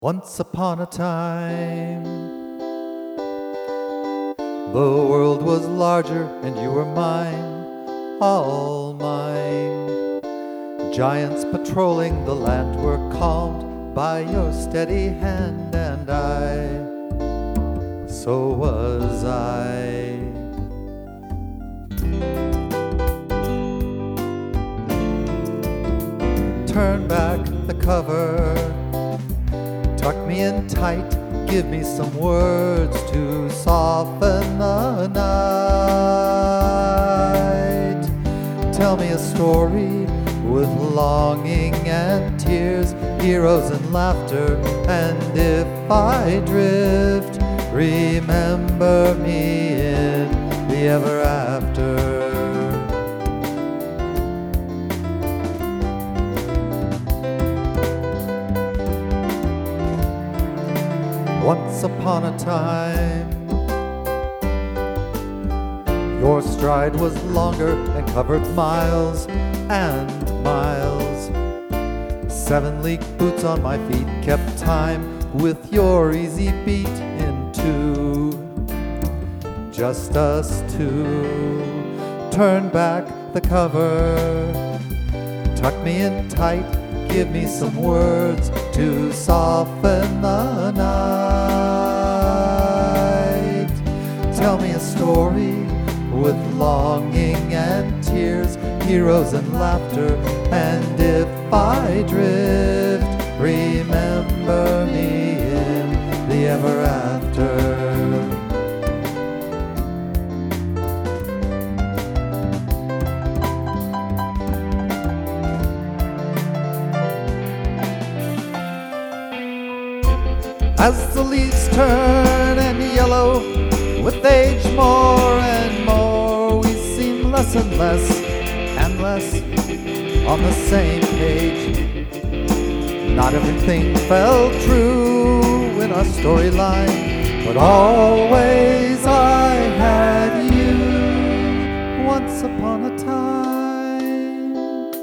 Once upon a time, the world was larger and you were mine, all mine. Giants patrolling the land were calmed by your steady hand, and so was I. Turn back the cover, tuck me in tight, give me some words to soften the night. Tell me a story with longing and tears, heroes and laughter, and if I drift, remember me in the ever after. Once upon a time, your stride was longer and covered miles and miles. 7-league boots on my feet kept time with your easy beat into just us two. Turn back the cover, tuck me in tight, give me some words to soften the night. Tell me a story with longing and tears, heroes and laughter, and if I drift, remember me in the ever after. As the leaves turn and yellow with age more and more, we seem less and less on the same page. Not everything fell true in our storyline, but always I had you. Once upon a time,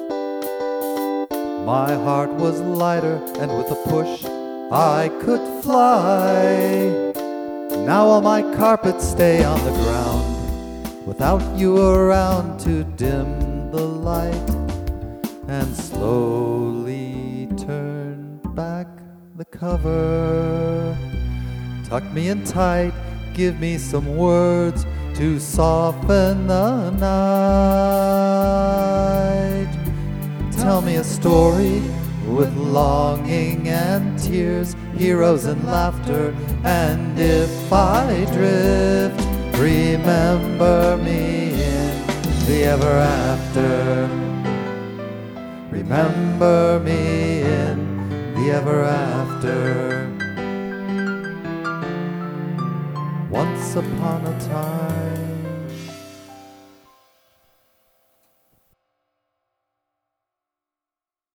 my heart was lighter, and with a push I could fly. Now all my carpets stay on the ground, without you around to dim the light, and slowly turn back the cover. Tuck me in tight, give me some words to soften the night. Tell me a story with longing and tears, heroes and laughter, and if I drift, remember me in the ever after. Remember me in the ever after. Once upon a time.